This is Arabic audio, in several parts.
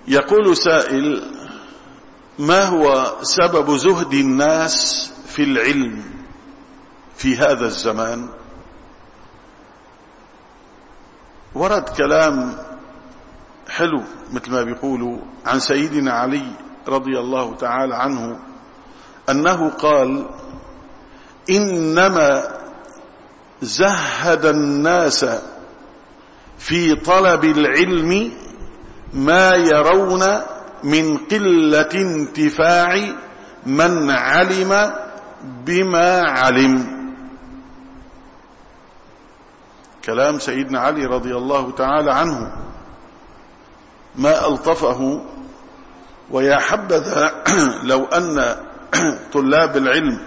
يقول سائل: ما هو سبب زهد الناس في العلم في هذا الزمان؟ ورد كلام حلو مثل ما بيقولوا عن سيدنا علي رضي الله تعالى عنه أنه قال: إنما زهد الناس في طلب العلم ما يرون من قلة انتفاع من علم بما علم. كلام سيدنا علي رضي الله تعالى عنه ما ألطفه، ويا حبذا لو أن طلاب العلم،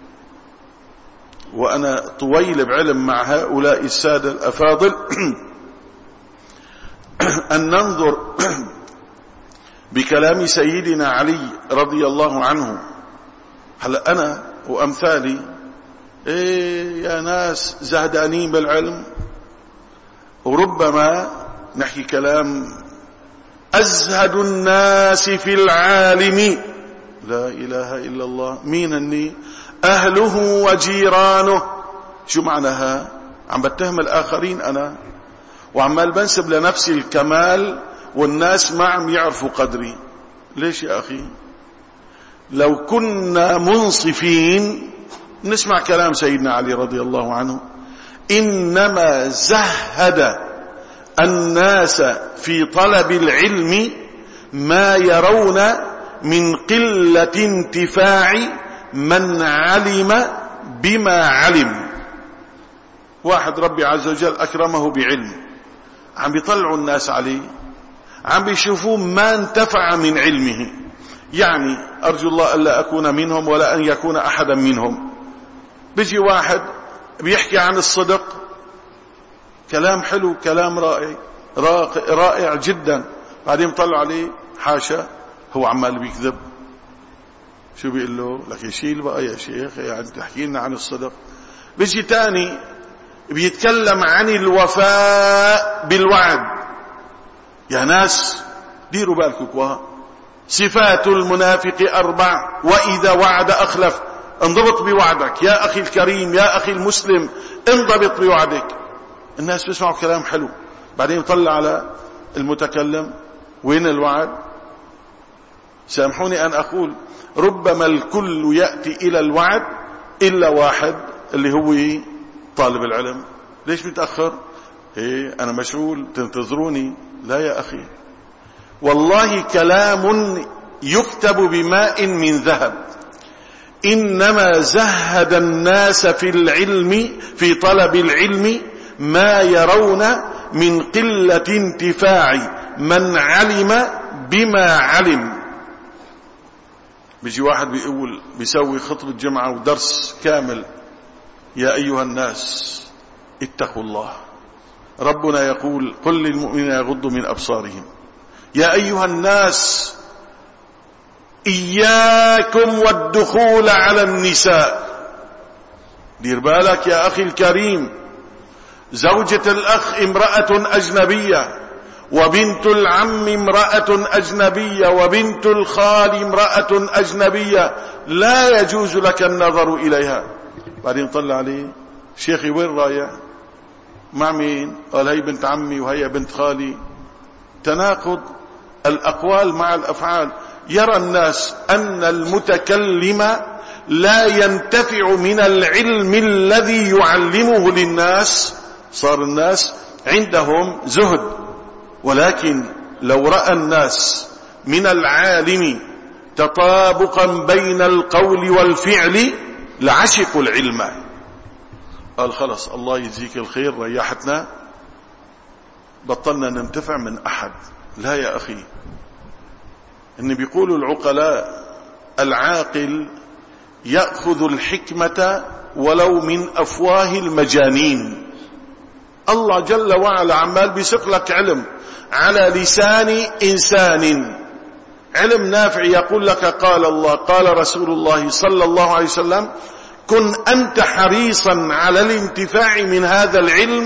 وأنا طويل بعلم مع هؤلاء السادة الأفاضل، أن ننظر بكلام سيدنا علي رضي الله عنه. هلا أنا وأمثالي يا ناس زهدانين بالعلم، وربما نحكي كلام: أزهد الناس في العالم. لا إله إلا الله. مين أني؟ أهله وجيرانه. شو معناها؟ عم بتهم الآخرين أنا، وعمال بنسب لنفسي الكمال، والناس ما عم يعرفوا قدري. ليش يا أخي؟ لو كنا منصفين نسمع كلام سيدنا علي رضي الله عنه: إنما زهد الناس في طلب العلم ما يرون من قلة انتفاع من علم بما علم. واحد ربي عز وجل أكرمه بعلم، عم بيطلعوا الناس عليه، عم بيشوفوه ما انتفع من علمه. يعني أرجو الله ألا أكون منهم ولا أن يكون أحدا منهم. بيجي واحد بيحكي عن الصدق، كلام حلو، كلام رائع جدا، بعدين طلع عليه حاشا هو عمال بيكذب. شو بيقول له؟ لك يشيل بقى يا شيخ، يعني تحكي لنا عن الصدق. بيجي تاني بيتكلم عن الوفاء بالوعد. يا ناس ديروا بالكم، صفات المنافق 4: وإذا وعد أخلف. انضبط بوعدك يا أخي الكريم، يا أخي المسلم، انضبط بوعدك. الناس بيسمعوا كلام حلو، بعدين يطلع على المتكلم: وين الوعد؟ سامحوني أن أقول ربما الكل يأتي إلى الوعد إلا واحد اللي هو طالب العلم. ليش متأخر؟ أنا مشغول، تنتظروني. لا يا أخي، والله كلام يكتب بماء من ذهب. إنما زهد الناس في العلم، في طلب العلم، ما يرون من قلة انتفاع من علم بما علم. بيجي واحد بيقول، بيسوي خطبة جمعة ودرس كامل: يا أيها الناس اتقوا الله، ربنا يقول: قل للمؤمنين يغضوا من أبصارهم. يا أيها الناس إياكم والدخول على النساء. دير بالك يا أخي الكريم، زوجة الأخ امرأة أجنبية، وبنت العم امرأة أجنبية، وبنت الخال امرأة أجنبية، لا يجوز لك النظر إليها. بعدين طلع عليه: شيخي وين رايح؟ مع مين؟ قال: هي بنت عمي وهي بنت خالي. تناقض الأقوال مع الأفعال. يرى الناس أن المتكلم لا ينتفع من العلم الذي يعلمه للناس، صار الناس عندهم زهد. ولكن لو رأى الناس من العالم تطابقا بين القول والفعل لعشقوا العلم. قال: خلص الله يجزيك الخير، ريحتنا، بطلنا ننتفع من أحد. لا يا أخي، إن بيقولوا العقلاء: العاقل يأخذ الحكمة ولو من أفواه المجانين. الله جل وعلا عمال بيسق لك علم على لسان إنسان، علم نافع، يقول لك: قال الله، قال رسول الله صلى الله عليه وسلم. كن أنت حريصا على الانتفاع من هذا العلم،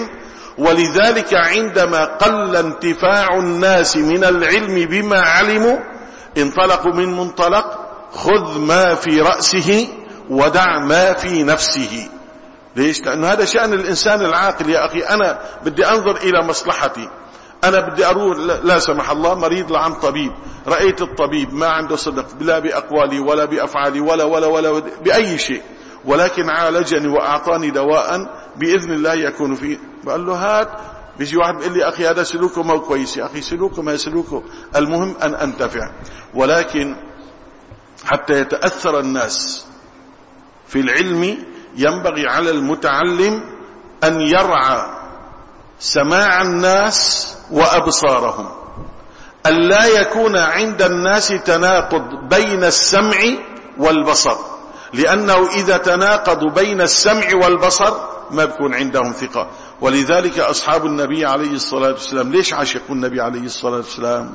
ولذلك عندما قل انتفاع الناس من العلم بما علموا انطلقوا من منطلق خذ ما في رأسه ودع ما في نفسه. ليش؟ لأن هذا شأن الإنسان العاقل يا أخي. أنا بدي أنظر إلى مصلحتي، أنا بدي أروح لا سمح الله مريض لعند طبيب، رأيت الطبيب ما عنده صدق لا بأقوالي ولا بأفعالي ولا بأي شيء، ولكن عالجني وأعطاني دواء بإذن الله يكون فيه، بقول له هات. بيجي واحد بيقول لي أخي هذا سلوكه ما كويس. يا أخي سلوكه ما سلوكه، المهم أن أنتفع. ولكن حتى يتأثر الناس في العلم ينبغي على المتعلم أن يرعى سماع الناس وأبصارهم، ألا يكون عند الناس تناقض بين السمع والبصر، لأنه إذا تناقضوا بين السمع والبصر ما بيكون عندهم ثقة. ولذلك أصحاب النبي عليه الصلاة والسلام ليش عاشقوا النبي عليه الصلاة والسلام؟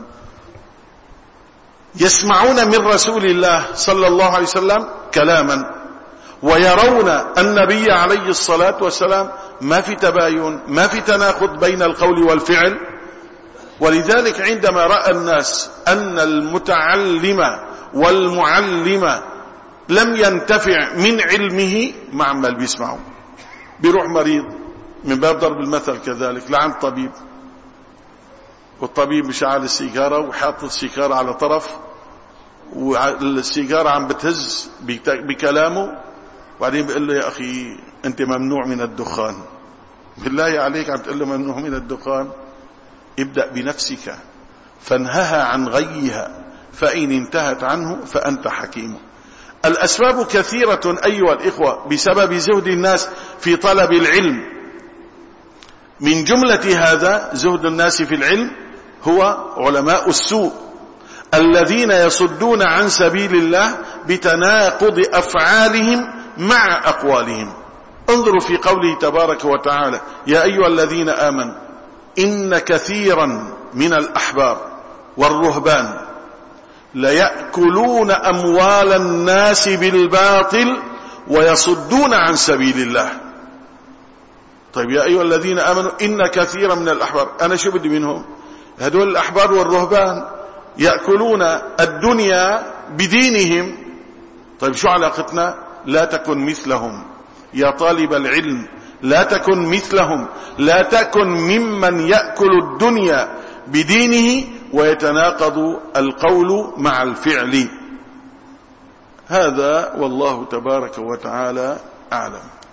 يسمعون من رسول الله صلى الله عليه وسلم كلاما، ويرون النبي عليه الصلاة والسلام ما في تباين، ما في تناقض بين القول والفعل. ولذلك عندما رأى الناس أن المتعلم والمعلم لم ينتفع من علمه ما عمال بيسمعوا، بيروح مريض من باب ضرب المثل كذلك لعند طبيب، والطبيب مشعل السيجارة وحاط السيجارة على طرف، والسيجارة عم بتهز بكلامه، وبعدين بيقول له يا أخي أنت ممنوع من الدخان. بالله عليك عم تقول له ممنوع من الدخان؟ ابدأ بنفسك فانهها عن غيها، فإن انتهت عنه فأنت حكيم. الأسباب كثيرة أيها الإخوة بسبب زهد الناس في طلب العلم. من جملة هذا زهد الناس في العلم هو علماء السوء الذين يصدون عن سبيل الله بتناقض أفعالهم مع أقوالهم. انظروا في قوله تبارك وتعالى يا أيها الذين آمنوا إن كثيرا من الأحبار والرهبان ليأكلون أموال الناس بالباطل ويصدون عن سبيل الله. طيب يا أيها الذين آمنوا إن كثيرا من الأحبار، أنا شو بدي منهم؟ هدول الأحبار والرهبان يأكلون الدنيا بدينهم. طيب شو علاقتنا؟ لا تكن مثلهم يا طالب العلم، لا تكن مثلهم، لا تكن ممن يأكل الدنيا بدينه ويتناقض القول مع الفعل. هذا والله تبارك وتعالى أعلم.